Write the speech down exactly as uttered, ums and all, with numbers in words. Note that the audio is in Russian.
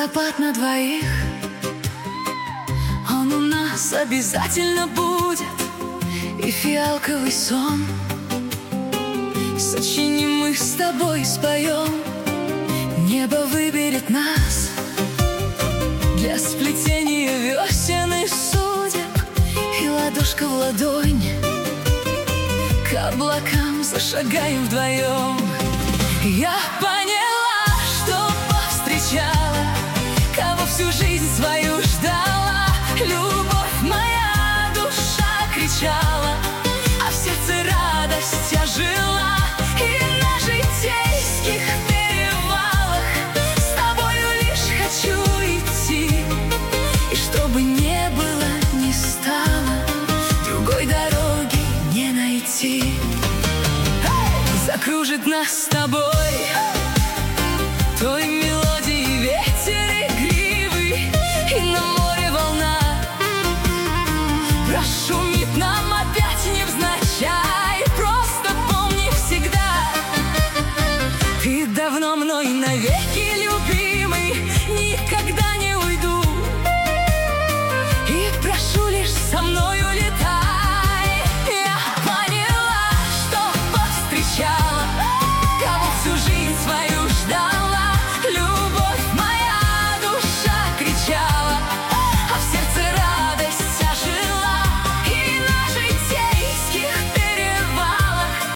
Водопад на двоих, он у нас обязательно будет. И фиалковый сон сочиним мы с тобой, споем. Небо выберет нас для сплетения весенних судеб. И ладошка в ладонь к облакам зашагаем вдвоем. Я